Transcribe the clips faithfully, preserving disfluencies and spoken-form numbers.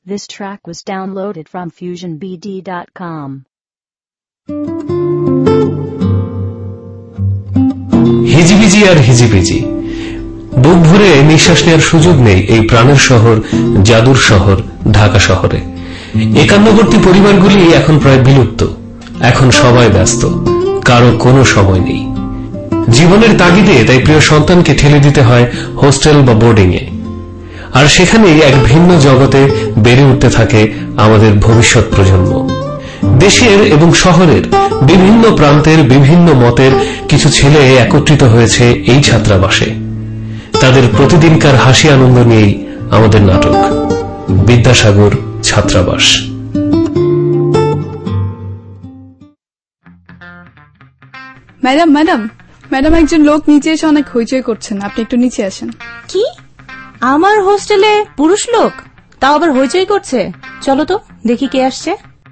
This track was downloaded from fusion b d dot com. হিজিবিজি আর হিজিবিজি, বুক ভরে নিঃশ্বাস নেওয়ার সুযোগ নেই এই প্রাণের শহর, জাদুর শহর ঢাকা শহরে। একান্নবর্তী পরিবারগুলি এখন প্রায় বিলুপ্ত। এখন সবাই ব্যস্ত, কারো কোনো সময় নেই। জীবনের তাগিদে তাই প্রিয় সন্তানকে ঠেলে দিতে হয় হোস্টেল বা বোর্ডিং এ, আর সেখানেই এক ভিন্ন জগতে বেড়ে উঠতে থাকে আমাদের ভবিষ্যৎ প্রজন্ম। দেশের এবং শহরের বিভিন্ন প্রান্তের বিভিন্ন মতের কিছু ছেলে একত্রিত হয়েছে এই ছাত্রাবাসে। তাদের প্রতিদিনকার হাসি আনন্দ নিয়েই আমাদের নাটক বিদ্যাসাগর ছাত্রাবাস। ম্যাডাম ম্যাডাম ম্যাডাম একজন লোক নিচে এসে অনেক হইচই করছেন, আপনি একটু নিচে আসেন। কি, আমার হোস্টেলে পুরুষ লোক, তাও আবার হইচই করছে? চলো তো দেখি কে আসছে।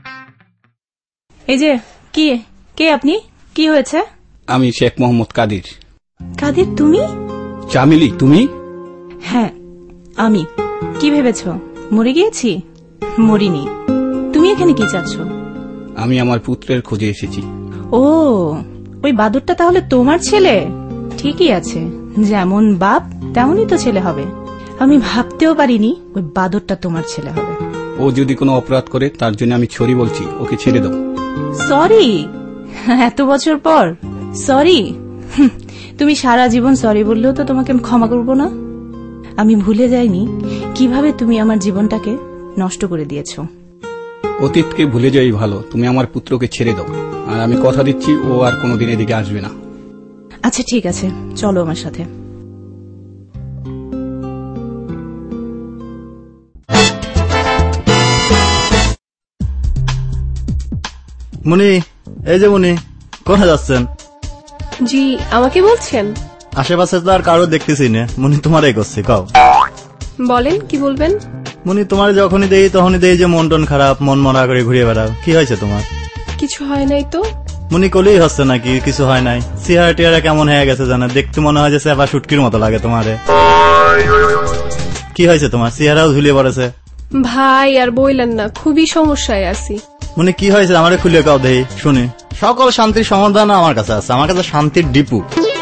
এই যে, কি কে আপনি? কি হয়েছে? আমি শেখ মোহাম্মদ কাদির। কাদির তুমি? চামিলি তুমি? হ্যাঁ আমি। কি ভেবেছ মরে গিয়েছি? মরিনি। তুমি এখানে কি চাচ্ছ? আমি আমার পুত্রের খোঁজে এসেছি। ও, ওই বাদুরটা তাহলে তোমার ছেলে? ঠিকই আছে, যেমন বাপ তেমনই তো ছেলে হবে। আমি ভাবতেও পারিনি ওই বাদুরটা তোমার ছেলে হবে। ও যদি কোনো অপরাধ করে তার জন্য আমি সরি বলছি, ওকে ছেড়ে দাও। সরি? এত বছর পর সরি? তুমি সারা জীবন সরি বললেও তো তোমাকে আমি ক্ষমা করব না। আমি ভুলে যাইনি কিভাবে তুমি আমার জীবনটাকে নষ্ট করে দিয়েছ। অতীতকে ভুলে যাই ভালো, তুমি আমার পুত্রকে ছেড়ে দাও, আর আমি কথা দিচ্ছি ও আর কোনোদিন এদিকে আসবে না। আচ্ছা ঠিক আছে, চলো আমার সাথে। মুনি, এই যে মুনি, কোথায় যাচ্ছেন? জি, আমাকে বলছেন? আশেপাশে তো আর কারো দেখতেছি না, মুনি তোমারই করছি। কও, বলেন কি বলবেন? মুনি তোমার যখনই দেই তখনই দেই যে মন টন খারাপ, মন মরা করে ঘুরিয়ে বেড়াও। কি হয়েছে তোমার? কিছু হয় নাই তো। মুনি কলেই হচ্ছে নাকি কিছু হয় নাই? চেহারা টিহারা কেমন হয়ে গেছে জানো, দেখতে মনে হয় যে সেবা শুটকির মতো লাগে তোমারে। কি হয়েছে তোমার? চেহারাও ঝুলিয়ে পড়েছে। ভাই আর বইলেন না, খুবই সমস্যায় আছি। মুনি কি হয়েছে আমারে খুলে কাও দেই শুনি। সকল শান্তির সমাধান আমার কাছে আছে, আমার কাছে শান্তির ডিপু।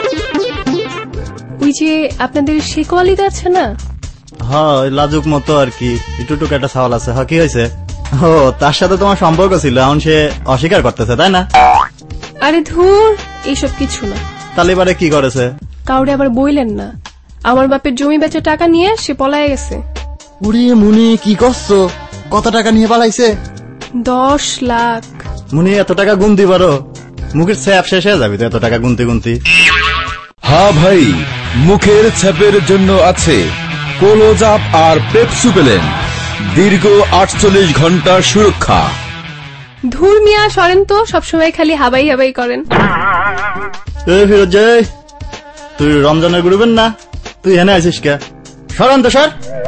ওই যে আপনাদের শেকওয়ালিদ আছে না? হ্যাঁ, লাজুক মতো আর কি, একটু টুকু একটা সওয়াল আছে। হ্যাঁ, কি হয়েছে? ও, তার সাথে তোমার সম্পর্ক ছিল, এখন সে অস্বীকার করতেছে, তাই না? আরে ধুর, এইসব কিছু না। তাহলে এবারে কি করেছে? কাউরে আবার বইলেন না, আমার বাপের জমি বেচে টাকা নিয়ে সে পলায় গেছে। উড়ি মুনি, কি করছো? কত টাকা নিয়ে পালাইছে? দশ লাখ। মুনি, এত টাকা গুনতে পারো? মুখের ছাপ শেষ হয়ে যাবে তো এত টাকা গুনতে গুনতে। হ্যাঁ ভাই, মুখের ছাপের জন্য আছে কোলোজাপ আর পেপসুপেলেন, দীর্ঘ আটচল্লিশ ঘন্টা সুরক্ষা। ধুর মিয়া, সরেন তো, সবসময় খালি হাবাই হাবাই করেন। ফিরোজ, তুই রমজানের গ্রুপের না? তুই এনে আছিস কে? সরান তো, সর।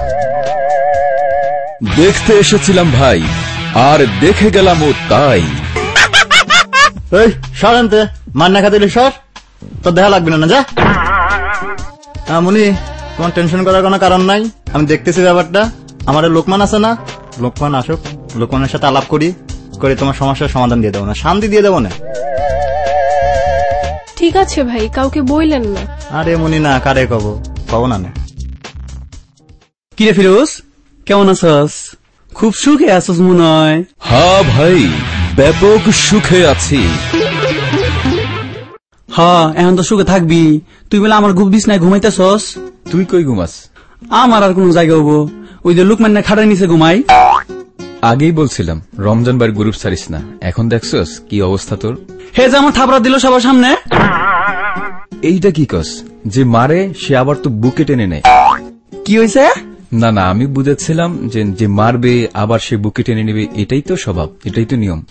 দেখতে এসেছিলাম ভাই, আর দেখে গেলাম ও তাই। এই সরান তে, মান্না খাতিলে সর, তো দেখা লাগবে না। যা মুনি, তোমার টেনশন করার কোনো কারণ নাই, আমি দেখতেছি ব্যাপারটা। আমার লোকমান আছে না, লোকমান আসুক, লোকমানের সাথে আলাপ করি, করে তোমার সমস্যার সমাধান দিয়ে দেবো না, শান্তি দিয়ে দেবো না। ঠিক আছে ভাই, কাউকে বইলেন না। আরে মুনি না, কারে কব, কব না। কিরে ফিরোজ, কেমন আছস? খুব সুখে আছস মনে হয়। হ্যাঁ ভাই, ব্যাপক সুখে আছি। হ্যাঁ, এখন তো সুখে থাকবি। তুই বলে আমার ঘুম বিছনায় ঘুমাইতেছস। তুই কই ঘুমাস? আমার আর কোন জায়গা হবো? ওই যে লুকমান না খাটের নিচে ঘুমাই। আগেই বলছিলাম রমজান বার গ্রুপ ছাড়িস না, এখন দেখছস কি অবস্থা তোর। হে যে আমার থাপড়া দিল সবার সামনে। এইটা কি কস? যে মারে সে আবার তো বুকে টেনে নেয়। কি হয়েছে? না না, আমি বুঝেছিলাম যে যে মারবে আবার সে বুকে টেনে নেবে, এটাই তো স্বভাব, এটাই তো নিয়ম।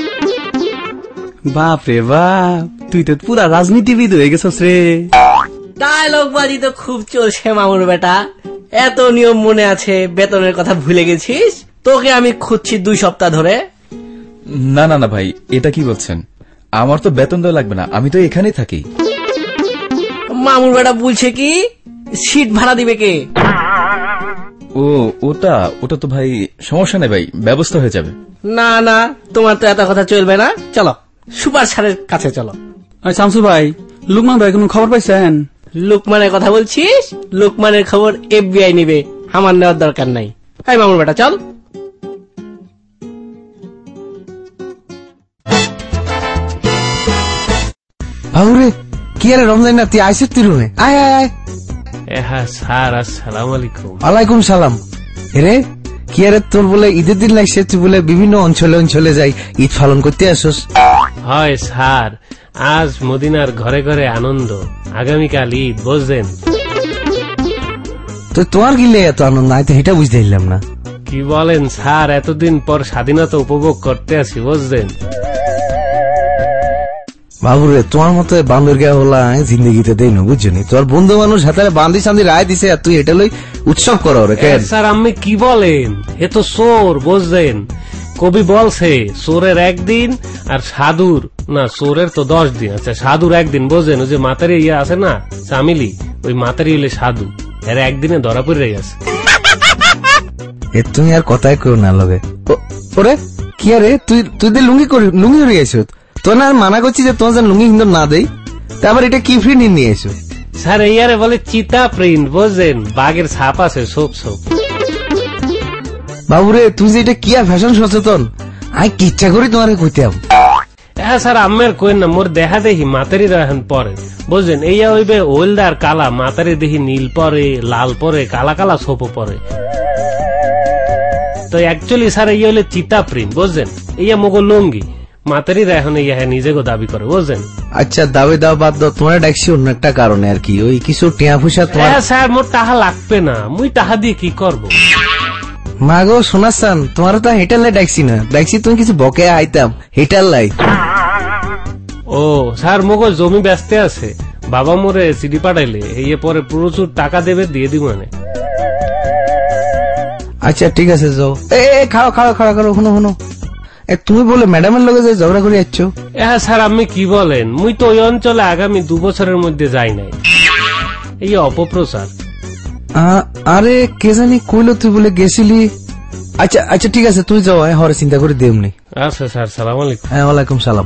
বাপ রে বাপ, তুই তো পুরা রাজনীতিবিদ হয়ে গেছস রে। ডায়লগ বাজি তো খুব চলছে মামুর বেটা। এত নিয়ম মনে আছে, বেতনের কথা ভুলে গেছিস? তোকে আমি খুঁজছি দুই সপ্তাহ ধরে। না না না ভাই, এটা কি বলছেন? আমার তো বেতন দেওয়া লাগবে না, আমি তো এখানেই থাকি। মামুর বেটা বলছে কি সিট ভাড়া দিবে কে? ও ওটা ওটা তো ভাই সমস্যা নেই ভাই, ব্যবস্থা হয়ে যাবে। না না, তোমার তো এত কথা চলবে না, চলো সুপার স্যারের কাছে চলো। শামসু ভাই, লুকমান ভাই কোনো খবর পাইছেন? লুকমানের কথা বলছিস? লুকমানের খবর এফবিআই নিবে, আমার নেওয়ার দরকার নাই। হাই মামুর বেটা চল। বাবুরে কি আরে রমজান না, তুই আইসিস তুই রুমে? আয় আয় আয়। হ্যাঁ স্যার, আসসালামু আলাইকুম। ওয়ালাইকুম সালাম। রে কি আরে তোর বলে ঈদের দিন লাগছে, তুই বলে বিভিন্ন অঞ্চলে অঞ্চলে যাই ঈদ পালন করতে আসোস? হয় স্যার, আজ মদিনার ঘরে ঘরে আনন্দ, আগামীকাল ঈদ, বুঝলেন? তো তোমার গিলে এত আনন্দ, আমি তো এটা বুঝতে পারলাম না। কি বলেন স্যার, এতদিন পর স্বাধীনতা উপভোগ করতে আছি, বুঝলেন? বাবুরে তোমার মতো বান্দর গা হলা জিন্দগিতে দেই না, বুঝছনি? তোর বন্ধু মানুষ হাতে বান্দি সান্দি রায় দিছে, আর তুই এটা লই উৎসব করো রে? স্যার আমি কি বলেন, এ তো চোর, বুঝলেন? কবি বলছে চোরের একদিন আর সাধুর না, চোরের তো দশ দিন। আচ্ছা সাধুর একদিন, বোঝেন? ওই যে মাতারি ইয়ে আছে না চামিলি, ওই মাতারি হলে সাধু, এর একদিনে ধরা পড়ে গেছে। এ তুমি আর কথাই কেউ না লগে। ওরে কি আরে তুই তুই লুঙ্গি করি লুঙ্গি হয়ে গেছ? তোর না মানা করছি যে তোমার যেন লুঙ্গি কিন্তু না দেই, তারপর এটা কি প্রিন্ট নিয়ে এসো? স্যার এই আরে বলে চিতা প্রিন্ট, বুঝলেন? বাঘের ছাপ আছে, সোপ সোপ। বাবুরে তুই যে এটা কি আর ফ্যাশন সচেতন, আমি কি ইচ্ছা করি তোমার কইতাম। হ্যাঁ স্যার, আমের কই না, মোর দেখা দেখি মাতারি এখন পরে, বুঝলেন? এইয়া হইবে ওয়েলদার কালা, মাতারি দেখি নীল পরে, লাল পরে, কালা কালা সোপ পরে। তো অ্যাকচুয়ালি স্যার এই হলে চিতা প্রিন্ট, বুঝলেন? এইয়া মগো লুঙ্গি, মাতারিরা এখন ইয়া নিজেকে দাবি করে, বুঝলেন? আচ্ছা দাবি দাও বাদ দাও, তোমার ডাকছি অন্য একটা কারণে আর কি, ওই কিছু টিয়া ফুসা তোমার। স্যার মোর টাকা লাগবে না, মুই টাকা দিয়ে কি করব? মা গো শোনাচ্ছান, তোমার তো হেটার লাই ডাকছি না, ডাকছি তুমি কিছু বকে আইতাম হেটার লাই। ও স্যার মগো জমি ব্যস্ত আছে, বাবা মোরে সিডি পাঠাইলে এই পরে প্রচুর টাকা দেবে, দিয়ে দিব মানে। আচ্ছা ঠিক আছে যাও। এ খাও খাও খাওয়া করো, শুনো শুনো, তুমি বলে ম্যাডামের লগে যে ঝগড়া করে যাচ্ছ? হ্যাঁ স্যার আপনি কি বলেন, মুই তো ওই অঞ্চলে আগামী দু বছরের মধ্যে যাই নাই, এই অপপ্রচার। আরে কে জানি কইলো তুই বলে গেছিলি। আচ্ছা আচ্ছা ঠিক আছে তুই যাও, হরে চিন্তা করে দেমনি। আচ্ছা স্যার, সালাম আলাইকুম। হ্যাঁ ওয়ালাইকুম সালাম।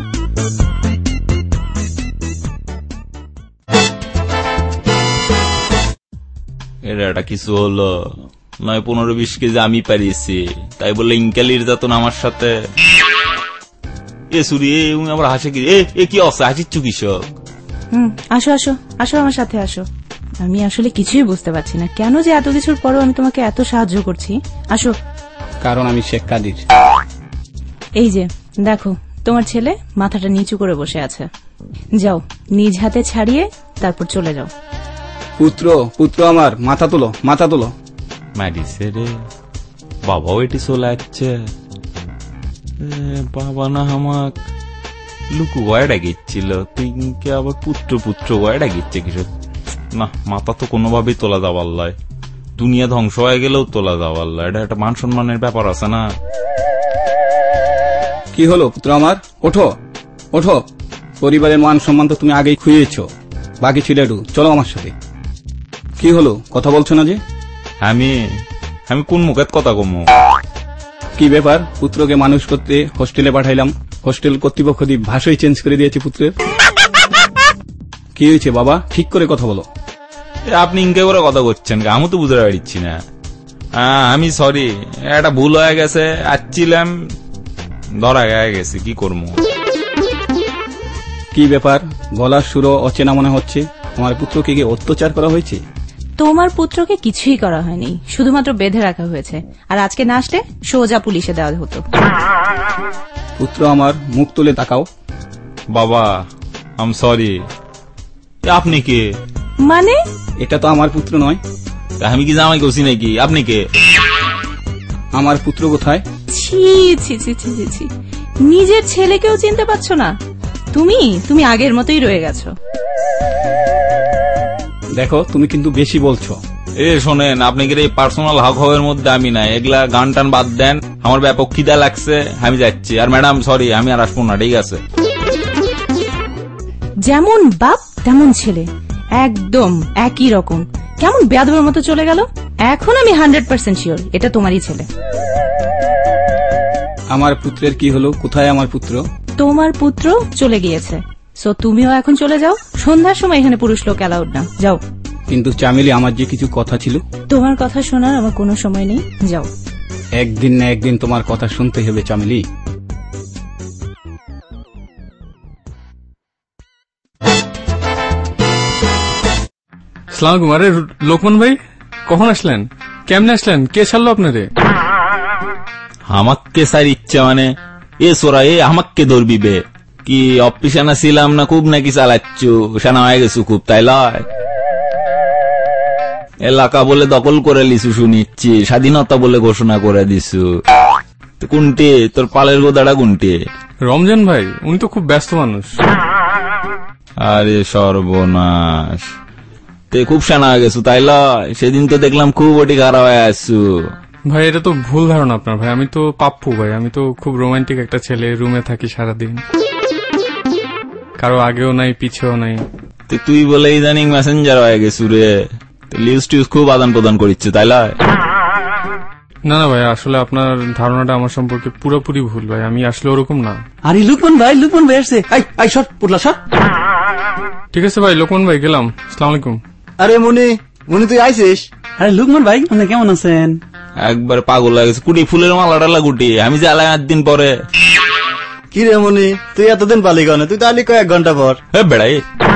এটা কিছু হলো নয়, পনেরো বিশ কেজি আমি পারিয়েছি, তাই বললে ইনকালির যাতন আমার সাথে। এ সুরি আমার হাসে কি, এ কি অবস্থা, হাসিচ্ছ কিসব? হুম আসো আসো আসো আমার সাথে আসো। আমি আসলে কিছুই বুঝতে পারছি না কেন যে এত কিছুর পরও আমি তোমাকে এত সাহায্য করছি। আসো। কারণ আমি শেখ কাদির। এই যে দেখো তোমার ছেলে মাথাটা নিচু করে বসে আছে, যাও নিজ হাতে ছাড়িয়ে তারপর চলে যাও। পুত্র পুত্র আমার মাথা তোলো, মাথা তোলো। মারিছে রে, বাবাও এটি চলে যাচ্ছে। বাবা না আমাক লুকু গয়া ডাকিচ্ছিল, তুই আবার পুত্র পুত্র গয়া ডাকিচ্ছে কিছু না। মাথা তো কোনোভাবেই তোলা যাবার লয়, দুনিয়া ধ্বংস হয়ে গেলেও তোলা যাবার লয়, এটা একটা মান সম্মানের ব্যাপার আছে না। কি হলো পুত্র আমার, ওঠো ওঠো। পরিবারের মান সম্মান তো তুমি আগেই খুইয়েছ, বাকি ছিল একটু, চলো আমার সাথে। কি হলো কথা বলছো না যে? আমি আমি কোন মুখে কথা কমো? কি ব্যাপার, পুত্রকে মানুষ করতে হোস্টেলে পাঠাইলাম, হোস্টেল কর্তৃপক্ষ দিয়ে ভাষাই চেঞ্জ করে দিয়েছে পুত্রের। কি হয়েছে বাবা, ঠিক করে কথা বলো। আপনি ইনকে করে কথা করছেন, আমি তো বুঝতে পারছি না। আমি সরি, একটা ভুল হয়ে গেছে, আসছিলাম ধরা গেছে গেছে, কি করবো? কি ব্যাপার, গলার সুরো অচেনা মনে হচ্ছে। আমার পুত্রকে কি অত্যাচার করা হয়েছে? তোমার পুত্রকে কিছুই করা হয়নি, শুধুমাত্র বেঁধে রাখা হয়েছে, আর আজকে না আসলে সোজা পুলিশে দেওয়া হতো। পুত্র আমার মুখ তুলে তাকাও। বাবা আম সরি। আপনি কে? মানে এটা তো আমার পুত্র নয়। আমি কি জামাই করছি নাকি? আপনি কে? আমার পুত্র কোথায়? ছি ছি ছি ছি ছি, নিজের ছেলেকেও চিনতে পারছো না তুমি? তুমি আগের মতোই রয়ে গেছো। দেখো তুমি কিন্তু বেশি বলছো। এ শোনেন, আপনি কি এই পার্সোনাল হক হকের মধ্যে আমি নাই, এগুলা গান টান বাদ দেন। আমার ব্যাপক খিদা লাগছে, আমি যাচ্ছি। আর ম্যাডাম সরি, আমি আর আসবো না, ঠিক আছে? যেমন বাপ তেমন ছেলে, একদম একই রকম। কেমন বেয়াদবের মতো চলে গেল। এখন আমি হান্ড্রেড পার্সেন্ট শিওর এটা তোমারই ছেলে। আমার পুত্রের কি হলো? কোথায় আমার পুত্র? তোমার পুত্র চলে গিয়েছে, সো তুমিও এখন চলে যাও। সন্ধ্যার সময় এখানে পুরুষ লোক অ্যালাউড না, যাও। কিন্তু চামেলি, আমার যে কিছু কথা ছিল। তোমার কথা শোনার আমার কোনো সময় নেই, যাও। একদিন না একদিন তোমার কথা শুনতে হবে চামেলি। সালাম আলাইকুম। আরে লোকমান ভাই, কখন আসলেন? কেমনে আসলেন? কে ছাড়লো আপনারে? আমাকে স্যার ইচ্ছা মানে এ সোরা এ আমাকে ধরবি বে কি? অফিসে না ছিলাম না খুব নাকি চালাচ্ছ, সানা হয়ে গেছু খুব, তাই লয়? এলাকা বলে দখল করে লিছু শুনিচ্ছি, স্বাধীনতা বলে ঘোষণা করে দিছু। কোনটে তোর পালের গোদাটা কোনটে? রমজান ভাই, উনি তো খুব ব্যস্ত মানুষ। আরে সর্বনাশ, তে খুব সানা হয়ে গেছু, তাই লয়? সেদিন তো দেখলাম খুব ওটি খারাপ হয়ে আসছু। ভাই এটা তো ভুল ধারণা আপনার। ভাই আমি তো পাপ্পু ভাই, আমি তো খুব রোমান্টিক একটা ছেলে, রুমে থাকি সারাদিন, কারো আগেও নাই পিছেও নাই। তুই বলে ইদানিং মেসেঞ্জার হয়ে গেছু রে, লিউজ টিউজ খুব আদান প্রদান করিচ্ছে, তাই লয়? না না ভাই, আসলে আপনার ধারণাটা আমার সম্পর্কে পুরোপুরি ভুল ভাই, আমি আসলে ওরকম না। আরে লুকমান ভাই, লুকমান ভাই আসছে। আই আই সর পুটলা সর। ঠিক আছে ভাই, লোকমান ভাই গেলাম, আসসালামু আলাইকুম। আরে মুনি, মুনি তুই আইছিস? আরে লুকমান ভাই, আপনি কেমন আছেন? একবার পাগল হয়ে গেছে, কুটি ফুলের মালা টালা গুটি, আমি যে আলাই আট দিন পরে। কি রে মুনি, তুই এতদিন পালি কেন? তুই তো আলি কয়েক ঘন্টা পর। হ্যাঁ বেড়াই,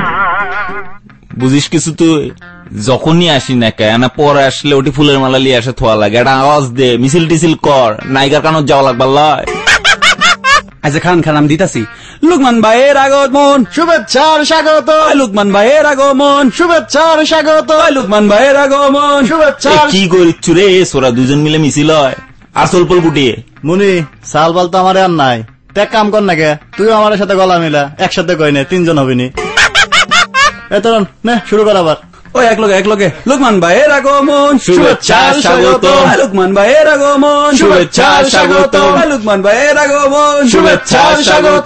বুঝিস কিছু তুই? যখনই আসি না কেন পরে আসলে ওটি ফুলের মালা লিয়ে আসে থোয়া লাগে, একটা আওয়াজ দে, মিছিল টিছিল কর, নায়িকার কানত যাওয়া লাগবার লয়। আচ্ছা খান খান, আমি দিতাছি। লুকমান ভাইয়ের আগমন, শুভেচ্ছার স্বাগত। লুকমান ভাইয়ের আগমন, শুভেচ্ছার স্বাগত। লুকমান ভাইয়ের আগমন, শুভেচ্ছার। কি করিচ্ছু রে সোরা? দুজন মিলে মিছিল হয় আর সোলপল গুটিয়ে। মুনি সাল বাল তো আমার আর নাই, দেখ কাম কর না কে, তুই আমার সাথে গলা মিলা, একসাথে কই নে, তিনজন হবিনি। এত নে শুরু কর আবার। ওই এক লগে এক লগে। লুকমান ভাইয়ের আগমন, শুভেচ্ছার স্বাগত। লুকমান ভাইয়ের আগমন, শুভেচ্ছার স্বাগত। লুকমান ভাইয়ের আগমন, শুভেচ্ছার স্বাগত।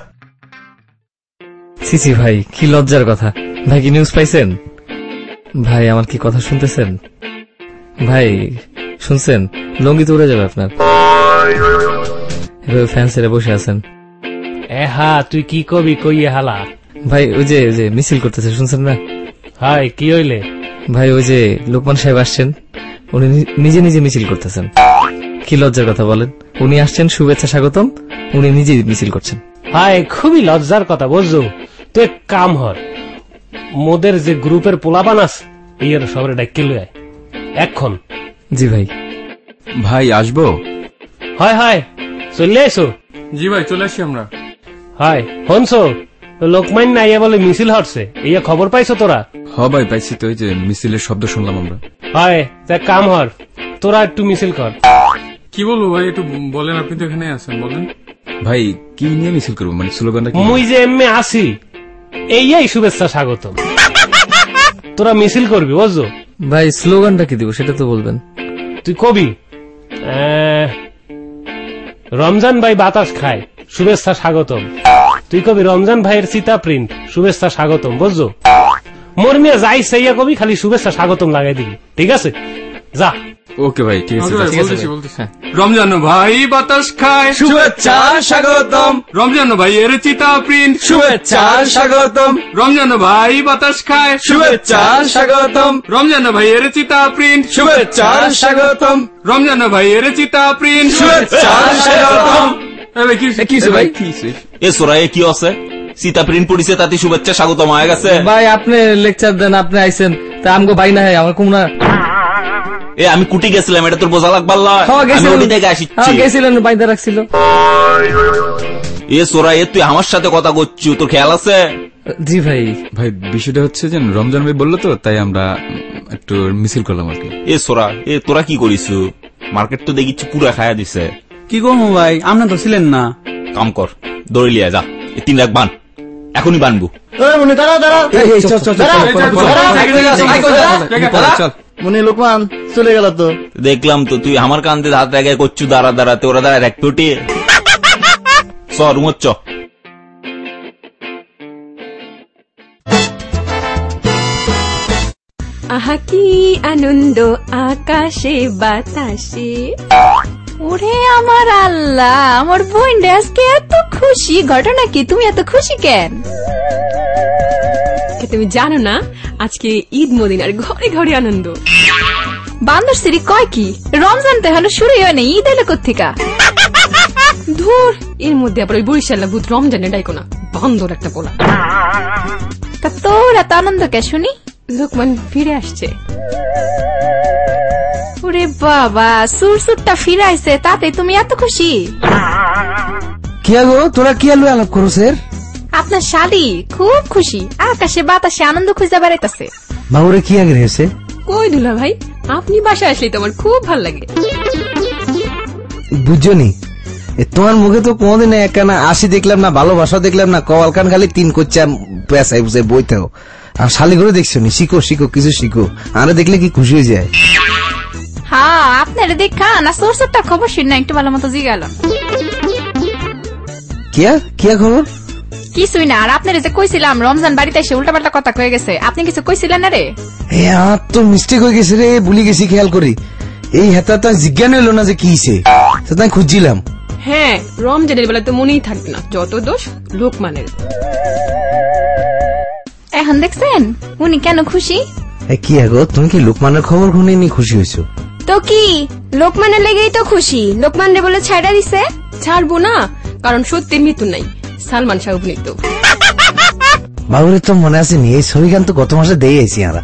সিসি ভাই, কি লজ্জার কথা। ভাই কি নিউজ পাইছেন? ভাই আমার কি কথা শুনতেছেন? ভাই শুনছেন? লঙ্গি তো উড়ে যাবে আপনার। এভাবে ফ্যান ছেড়ে বসে আছেন। এ হা, তুই কি কবি কই হালা? ভাই ওই যে ওই যে মিছিল করতেছে, শুনছেন না? হাই, কি হইলে? ভাই ওই যে লোকমান সাহেব আসছেন, উনি নিজে নিজে মিছিল করতেছেন। কি লজ্জার কথা বলেন। উনি আসছেন শুভেচ্ছা স্বাগতম, উনি নিজে মিছিল করছেন। হাই, খুবই লজ্জার কথা বুঝছো। তুই এক কাম হর, মোদের যে গ্রুপের পোলাপান আছে ইয়ের সবরে ডাক্কে লই আয় এখন। জি ভাই। ভাই আসবো? হয় হয়, চলে এসো। জি ভাই, চলে আসি আমরা। হয় হনছো, লোকমান না ইয়া বলে মিছিল হচ্ছে, ইয়া খবর পাইছো তোরা? হ ভাই পাইছি তো, এই যে মিছিলের শব্দ শুনলাম আমরা। হয়, তা কাম হর, তোরা একটু মিছিল কর। কি বলবো ভাই, একটু বলেন, আপনি তো এখানে আছেন, বলেন। ভাই কি নিয়ে মিছিল করবো, মানে স্লোগানটা কি? মুই যে এমনি আসি, এই শুভেচ্ছা স্বাগতম। তোরা মিছিল করবি বুঝছো? ভাই স্লোগানটা কি দিব সেটা তো বলবেন। তুই কবি রমজান ভাই বাতাস খায়, শুভেচ্ছা স্বাগতম। তুই কবি রমজান ভাইয়ের চিতা প্রিন্ট, শুভেচ্ছা স্বাগতম, বুঝছো? মোর মিয়া যাই সেইয়া কবি, খালি শুভেচ্ছা স্বাগতম লাগাই দিবি, ঠিক আছে? যা। ওকে ভাই, ঠিক আছে। রমজান ভাই বাতাস খায়, শুভেচ্ছা স্বাগতম। রমজান ভাই এর চিতা প্রিন্ট, শুভেচ্ছা স্বাগতম। রমজান ভাই বাতাস খায়, শুভেচ্ছা স্বাগতম। রমজান ভাই এর চিতা প্রিন্ট, শুভেচ্ছা স্বাগতম। রমজান ভাই এর চিতা প্রিন্ট, শুভেচ্ছা স্বাগতম। এ সোরা এ কি আছে? সীতা প্রিন্ট পড়িছে, তাতে শুভেচ্ছা স্বাগতম হয়ে গেছে। ভাই আপনি লেকচার দেন, আপনি আইছেন, তা আমগো ভাই না হয় আমার কোন না। এ আমি কুটি গেছিলাম, এটা তোর বোঝা লাগবার লয়। আমি ওটি থেকে আসিচ্ছি। গেছিলেন, বাইদা রাখছিল। এ সোরা এ তুই আমার সাথে কথা করছু, তোর খেয়াল আছে? জি ভাই। ভাই বিষয়টা হচ্ছে যে রমজান ভাই বললো তো, তাই আমরা একটু মিছিল করলাম আর কি। এ সোরা এ তোরা কি করিস? মার্কেট তো দেখিচ্ছি পুরা খায়া দিছে। কি করবো ভাই, আপনার তো ছিলেন না। কাম কর, দৌড়ে লিয়া যা, এ তিন লাখ বান, এখনই বানবো। মনে লোকমান চলে গেল তো। দেখলাম তো তুই আমার কান্দে হাত রেখে করছু, দাঁড়া দাঁড়াতে ওরা দাঁড়ায় এক পেটি। চ রুমোচ্চ। আহা কি আনন্দ আকাশে বাতাসে। ওরে আমার আল্লাহ, আমার বোন আজকে এত খুশি। ঘটনা কি, তুমি এত খুশি কেন? তুমি জানো না আজকে ঈদ মদিনার ঘরে ঘরে আনন্দ। বান্দর সিরি কয় কি, রমজান তো এখনো শুরু হয় না, ঈদ এলো কোথেকা? ধুর, এর মধ্যে আবার ওই বরিশাল্লা ভূত রমজানে ডাইকো না, বান্দর একটা পোলা। তা তোর এত আনন্দ কে শুনি? লোকমান ফিরে আসছে। ওরে বাবা, সুরসুরটা ফিরে আইছে, তাতে তুমি এত খুশি? কি গো, তোরা কি আলু আলাপ করছেন? আপনার শালি খুব খুশি, আকাশে বাতাসে আনন্দ খুঁজে বেড়াইতেছে। বাবুরে কি আগে হয়েছে? কই দুলা ভাই, আপনি বাসায় আসলে তোমার খুব ভাল লাগে। বুঝছনি, তোমার মুখে তো কোনদিন একখানা আসি দেখলাম না, ভালোবাসা দেখলাম না, কওয়াল কান খালি তিন কোচ্চা পেঁচাই বুঝে বইতেও। আর শালি করে দেখছো নি, শিখো শিখো কিছু শিখো, আরে দেখলে কি খুশি হয়ে যায়। হ্যাঁ, আপনার দেখা না সুরসুরটা খবর শুন না, একটু ভালো মতো জিগাল। কিয়া কিয়া খবর? কিছুই না। আর আপনার যে কইছিলাম রমজান বাড়িতে এসে উল্টা পাল্টা কথা কয়ে গেছে, আপনি কিছু কইছিলেন না রে? আর তো মিস্টেক হয়ে গেছে রে, ভুলে গেছি খেয়াল করি। এই হেতা তো জিজ্ঞান হইল না যে কি হইছে, তো তাই খুঁজছিলাম। হ্যাঁ, রমজানের বেলা তো মনেই থাকবে না, যত দোষ লোকমানের। এখন দেখছেন উনি কেন খুশি? কি আগো, তুমি কি লোকমানের খবর শুনে খুশি হয়েছো? তো কি, লোকমানের লেগেই তো খুশি। লোকমান রে বলে ছাড়া দিছে। ছাড়বো না, কারণ সত্যির মৃত্যু নাই। সালমান শাহ অভিনীত। বাবুরের তো মনে আছে নি, এই ছবি গান তো গত মাসে দিয়ে আইছি আমরা।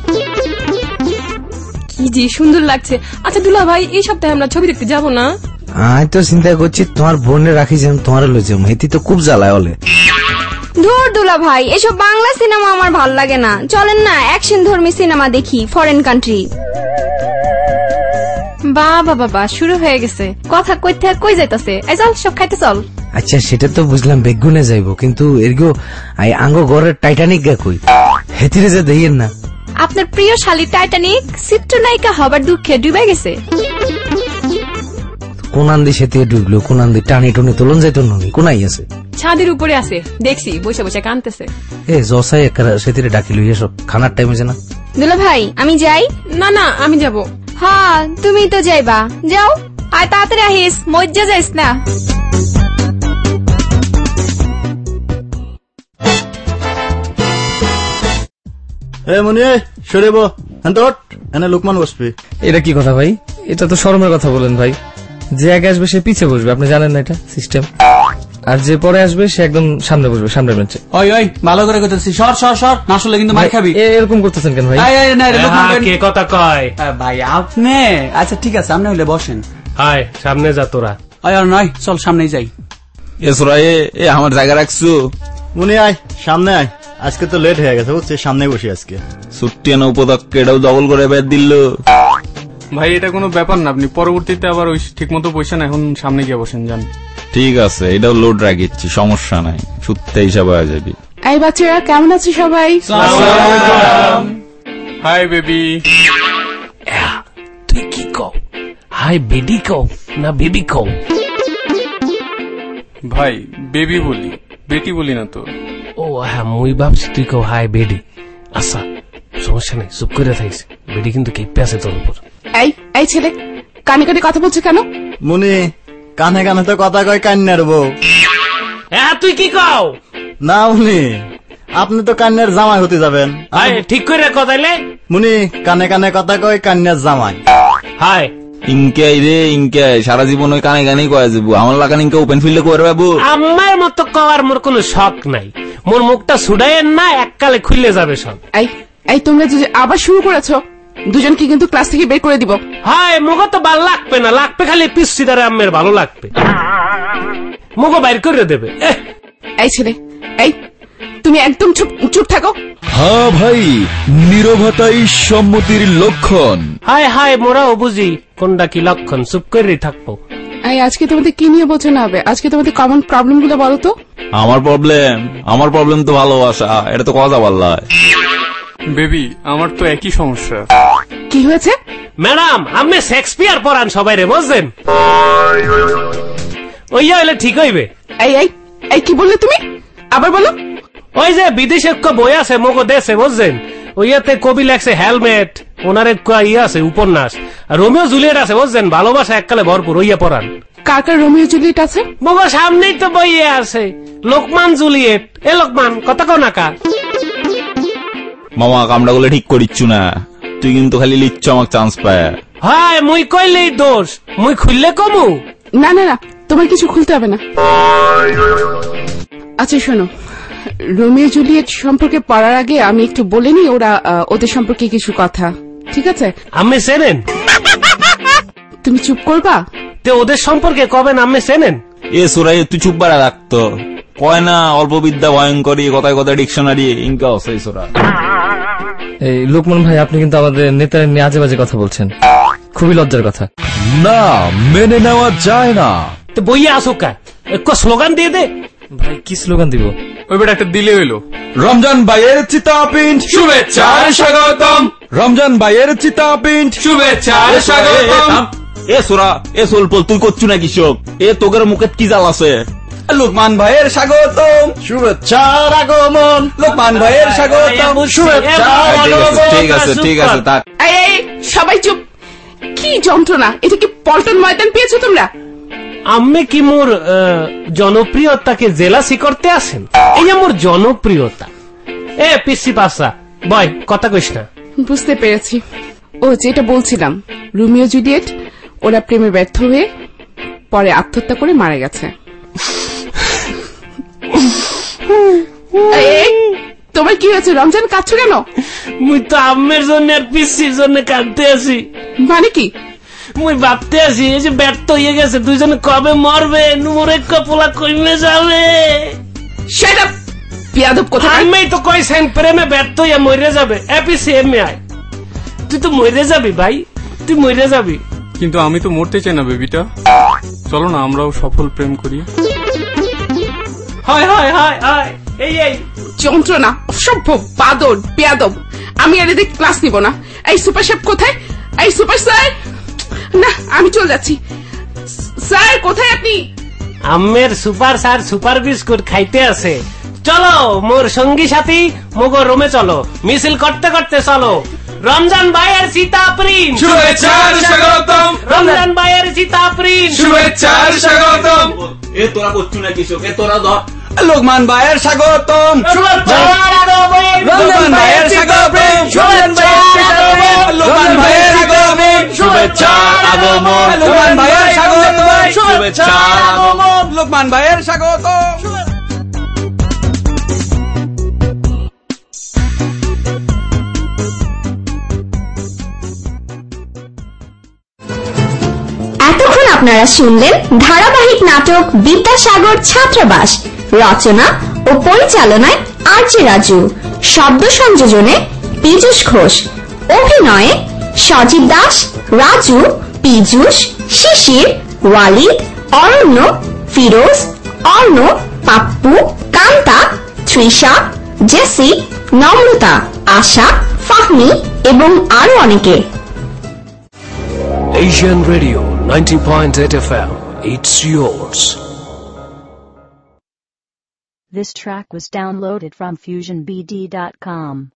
কি যে সুন্দর লাগছে। আচ্ছা দুলা ভাই, এই সপ্তাহে আমরা ছবি দেখতে যাব না? আমি তো চিন্তা করছি তোমার বোনে রাখিস, তোমার লইছে মেহেতি তো খুব জ্বালায় হলে। ধুর দুলা ভাই, এসব বাংলা সিনেমা আমার ভাল লাগে না। চলেন না অ্যাকশন ধর্মী সিনেমা দেখি, ফরেন কান্ট্রি। বাবা বাবা, শুরু হয়ে গেছে কথা। কই থেকে কই যাইতাছে? এই চল সব খাইতে চল। আচ্ছা সেটা তো বুঝলাম, বেগুনে যাইবো, কিন্তু এরগো আঙ্গ ঘরের টাইটানিক গা কই, হেতিরে যে দেইয়েন না। আপনার প্রিয় শালী টাইটানিক চিত্রনায়িকা হবার দুঃখে ডুবে গেছে। কোন আন্দি সেতে ডুবলো, কোন আন্দি টানি টুনি তোলন যাইতো নি, কোনাই আছে? ছাদের উপরে আছে, দেখছি বসে বসে কানতেছে। এ জসাই একা সেতিরে ডাকি লই এসব, খানার টাইম হয়েছে না? দুলা ভাই আমি যাই। না না আমি যাব। হ্যাঁ তুমি তো যাইবা, যাও। আয় তাড়াতাড়ি আহিস, মজ্জা যাইস না। এ মনি, সরেব এনে লোকমান বসবি। এটা কি কথা ভাই? এটা তো শরমের কথা বলেন ভাই। যে আগে আসবে সে পিছে বসবে, আপনি জানেন না এটা সিস্টেম। আর যে পরে আসবে সে একদম সামনে বসবে, সামনের বেঞ্চে। ওই ওই ভালো করে করতেছি, সর সর সর, না শুনলে কিন্তু মার খাবি। এরকম করতেছেন কেন ভাই? কে কথা কয় ভাই আপনি? আচ্ছা ঠিক আছে, আপনি হইলে বসেন। হায় সামনে যা তোরা। আয় আর নয়, চল সামনেই যাই। এ আমার জায়গা রাখছো? মনি আয়, সামনে আয়, আজকে তো লেট হয়ে গেছে বুঝছিস, সামনে বসি আজকে। ছুটি আনা উপদক্ষ এটাও ডবল করে বের দিল। ভাই এটা কোনো ব্যাপার না, আপনি পরবর্তীতে আবার ওই ঠিক মতো বসেন, এখন সামনে গিয়ে বসেন যান। ঠিক আছে, এটাও লোড রাখিচ্ছি, সমস্যা নাই, সত্যি হিসাব হয়ে যাবি। এই বাচ্চারা কেমন আছে সবাই? Hi baby. তুই কি কও, হাই বেডি কও না বেবি কও? ভাই বেবি বলি, বেটি বলি না তো। ও হ্যাঁ, মুই ভাবছি তুই কও হাই বেডি। আচ্ছা সমস্যা নেই, চুপ করে থাকিস, বেডি কিন্তু কেঁপে আছে তোর উপর। এই এই ছেলে কানে কানে কথা বলছে কেন? মনি কানে কানে তো কথা কয় কান্নার বউ। হ্যাঁ তুই কি কও? না মনি, আপনি তো কান্নার জামাই হতে যাবেন। ঠিক করে কথাইলে মুনি কানে কানে কথা কয় কান্নার জামাই। হাই ইনকাই রে ইনকাই, সারা জীবন ওই কানে কানেই কয়ে যাবো। আমার লাগান ইনকা ওপেন ফিল্ডে করে বাবু। আমার মতো কওয়ার মোর কোনো শখ নাই, মোর মুখটা ছুড়াইয়েন না, এককালে খুললে যাবে সব। এই এই তোমরা যে আবার শুরু করেছো, দুজনকে কিন্তু ক্লাস থেকে বের করে দিব। হাই মুখো তো ভালো লাগবে না, লাগবে খালি পিসিদারে আম্মের ভালো লাগবে, মুখো বাইর করে দেবে। এই ছেলে, এই তুমি একদম চুপ চুপ থাকো। হ্যাঁ ভাই, নীরবতাই সম্মতির লক্ষণ। হাই হাই মোরাও বুঝি কোনটা কি লক্ষণ, চুপ করেই থাকবো। এই আজকে তোমাদের কি নিয়ে বোঝানো হবে? আজকে তোমাদের কমন প্রবলেম গুলো বলো তো। আমার প্রবলেম আমার প্রবলেম তো ভালোবাসা, এটা তো কথা বললা। বেবি আমার তো একই সমস্যা। কি হয়েছে? ম্যাডাম আমি শেক্সপিয়ার পড়ান সবাই রে, বুঝছেন? ওই হইলে ঠিক হইবে। এই এই এই কি বললে তুমি? আবার বলো। ওই যে বিদেশে বই আছে মগো দেশে, বুঝছেন? ওইয়াতে কবি লেখছে হেলমেট, ওনার এক ইয়ে আছে উপন্যাস, আর রোমিও জুলিয়েট আছে বুঝছেন, ভালোবাসা এককালে ভরপুর, ওইয়া পড়ান। কার কার রোমিও জুলিয়েট আছে? বাবা সামনেই তো বইয়ে আছে, লোকমান জুলিয়েট। এ লোকমান কথা কও না কা মামা, কামড়া গুলো ঠিক করিচ্ছু না, তুই কিন্তু খালি লিচ্ছ আমাকে চান্স পায়। হ্যাঁ মুই কইলেই দোষ, মুই খুললে কমু। না না না, তোমার কিছু খুলতে হবে না। আচ্ছা শোনো, রোমিও জুলিয়েট সম্পর্কে পড়ার আগে আমি একটু বলে নি ওরা ওদের সম্পর্কে কিছু কথা, ঠিক আছে? আমি চেনেন? তুমি চুপ করবা? তে ওদের সম্পর্কে কবেন আমি চেনেন? এ সুরাই তুই চুপ বাড়া রাখতো, কয় না অল্প বিদ্যা ভয়ঙ্করী, কথায় কথায় ডিকশনারি ইনকা আছে সোরা। এই লোকমান ভাই, আপনি কিন্তু আমাদের নেতার নিয়ে আজে বাজে কথা বলছেন, খুবই লজ্জার কথা। না, মেনে নেওয়া যায় না। তো বইয়ে আসো কা, এক স্লোগান দিয়ে দে। ভাই কি স্লোগান দিব? ওই বেটা একটা দিলে হইলো। রমজান ভাইয়ের চিতাপিণ্ড শুভেচ্ছার স্বাগতম, রমজান ভাইয়ের চিতাপিণ্ড শুভেচ্ছার স্বাগতম। এ সোরা, এ সোলপল, তুই করছু না কৃষক, এ তোদের মুখে কি জাল আছে? লোকমান ভাইয়ের স্বাগতম, শুভেচ্ছার আগমন, লোকমান ভাইয়ের স্বাগতম, শুভেচ্ছার আগমন। ঠিক আছে ঠিক আছে থাক। এই সবাই চুপ। কি যন্ত্রণা, এটা কি পল্টন ময়দান পেয়েছো তোমরা? আমি কি মোর জনপ্রিয়তাকে জেলাসি করতে আসেন? এই যে মোর জনপ্রিয়তা। এ পিসি পাসা বয়, কথা কইস না। বুঝতে পেরেছি। ও যেটা বলছিলাম, রোমিও জুলিয়েট ওরা প্রেমে ব্যর্থ হয়ে পরে আত্মহত্যা করে মারা গেছে। তোমার কি হয়েছে রমজান, কাঁদছো কেন? মুই তো আম্মের জন্য আর পিসির জন্য কাঁদতে আছি। মানে কি? মুই ভাবতে আছি এই যে ব্যর্থ হয়ে গেছে, দুইজনে কবে মরবে, মোরে কপলা কইমে যাবে। শাট আপ বিয়াদব কথা। আমি তো কইছেন প্রেমে ব্যর্থ হইয়া মরে যাবে। এ পিসি এমএ আই, তুই তো মরে যাবি ভাই, তুই মরে যাবি। কিন্তু আমি তো মরতে চাই না বেবিটা, চলো না আমরাও সফল প্রেম করি। হায় হায় হায় হায়, এই এই যন্ত্রণা, অসভ্য বাদর বিয়াদব। আমি আর এদের ক্লাস নিব না। এই সুপার শেফ কোথায়? এই সুপার স্যার, না আমি চলে যাচ্ছি। স্যার কোথায় আপনি? আম্মের সুপার স্যার সুপার বিস্কুট খাইতে আছে। চলো মোর সঙ্গী সাথী মোগো রুমে চলো, মিছিল করতে করতে চলো। রমজান ভাইয়ের সীতা প্রিন্ট শুভেচ্ছার স্বাগতম, রমজান ভাইয়ের সীতা প্রিন্ট শুভেচ্ছার স্বাগতম। এ তোরা করছু না কৃষক, এ তোরা ধর। লোকমান ভাইয়ের স্বাগতম, লোকমান ভাইয়ের স্বাগতম, লোকমান ভাইয়ের আগমন, শুভেচ্ছার আগমন, লোকমান ভাইয়ের স্বাগতম, শুভেচ্ছার আগমন, লোকমান ভাইয়ের স্বাগতম। এতক্ষণ আপনারা শুনলেন ধারাবাহিক নাটক বিদ্যাসাগর ছাত্রাবাস, রচনা ও পরিচালনায় আরজে রাজু, শব্দ সংযোজনে পীযূষ ঘোষ, অভিনয়ে সজীব দাস, রাজু, পীযূষ, শিশির, ওয়ালিদ, অরণ্য, ফিরোজ, অর্ণ, পাপ্পু, কান্তা, তৃষা, জেসি, নম্রতা, আশা, ফাহমি এবং আরো অনেকে। Asian Radio ninety point eight F M. It's yours. This track was downloaded from fusion b d dot com.